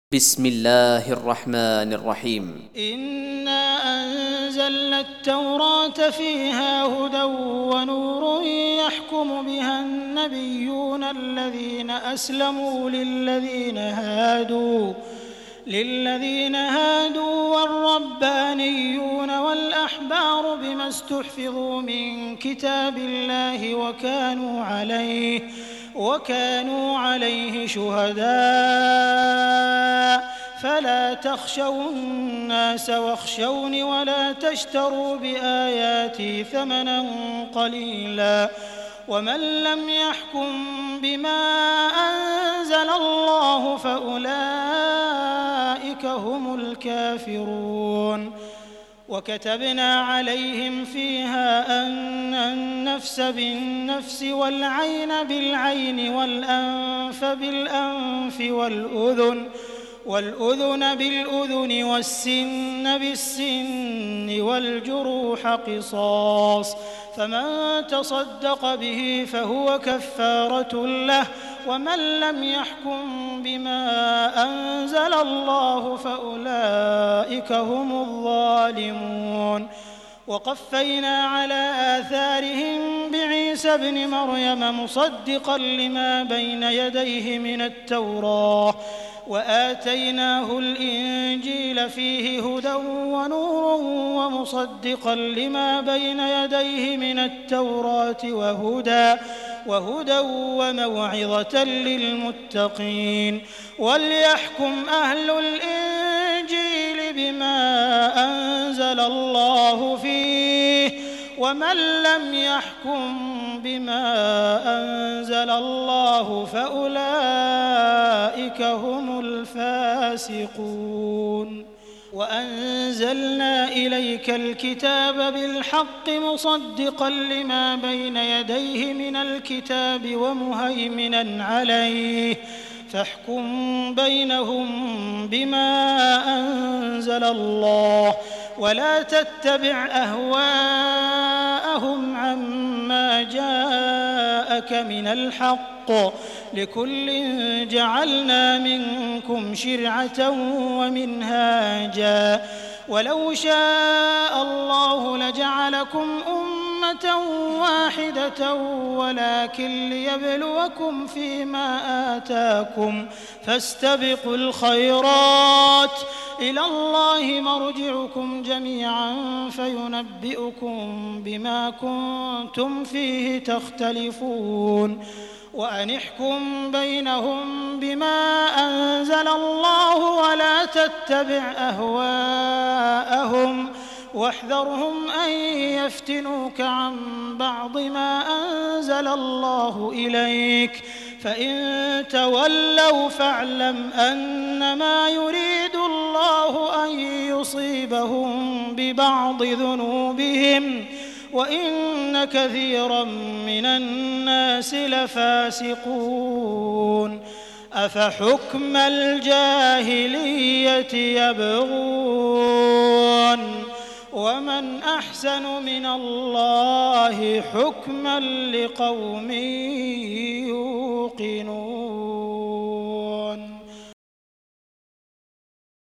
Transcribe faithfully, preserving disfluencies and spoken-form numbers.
بسم الله الرحمن الرحيم. إنا أنزلنا التوراة فيها هدى ونور يحكم بها النبيون الذين أسلموا للذين هادوا للذين هادوا والربانيون والأحبار بما استحفظوا من كتاب الله وكانوا عليه وكانوا عليه شهداء فلا تخشوا الناس واخشوني ولا تشتروا بآياتي ثمنا قليلا ومن لم يحكم بما أنزل الله فأولئك هم الكافرون. وكتبنا عليهم فيها أن النفس بالنفس والعين بالعين والأنف بالأنف والأذن والأذن بالأذن والسن بالسن والجروح قصاص، فمن تصدق به فهو كفارة له، ومن لم يحكم بما أنزل الله فأولئك هم الظالمون. وقفينا على آثارهم بعيسى ابن مريم مصدقا لما بين يديه من التوراة، وآتيناه الإنجيل فيه هدى ونور ومصدقا لما بين يديه من التوراة وهدى وهدى وموعظة للمتقين. وليحكم أهل الإنجيل بما أنزل الله فيه، ومن لم يحكم بما أنزل الله فأولئك هم الفاسقون. وأنزلنا إليك الكتاب بالحق مصدقا لما بين يديه من الكتاب ومهيمنا عليه، فاحكم بينهم بما أنزل الله ولا تتبع أهواءهم عما جاءك من الحق، لكل جعلنا منكم شرعة ومنهاجا، ولو شاء الله لجعلكم أمة واحدة ولكن ليبلوكم فيما آتاكم، فاستبقوا الخيرات، إلى الله مرجعكم جميعا فينبئكم بما كنتم فيه تختلفون. وأن احكم بينهم بما أنزل الله ولا تتبع أهواءهم، واحذرهم أن يفتنوك عن بعض ما أنزل الله إليك، فإن تولوا فاعلم أنما يريد الله أن يصيبهم ببعض ذنوبهم، وإن كثيرا من الناس لفاسقون. أفحكم الجاهلية يبغون ومن أحسن من الله حكما لقوم يوقنون.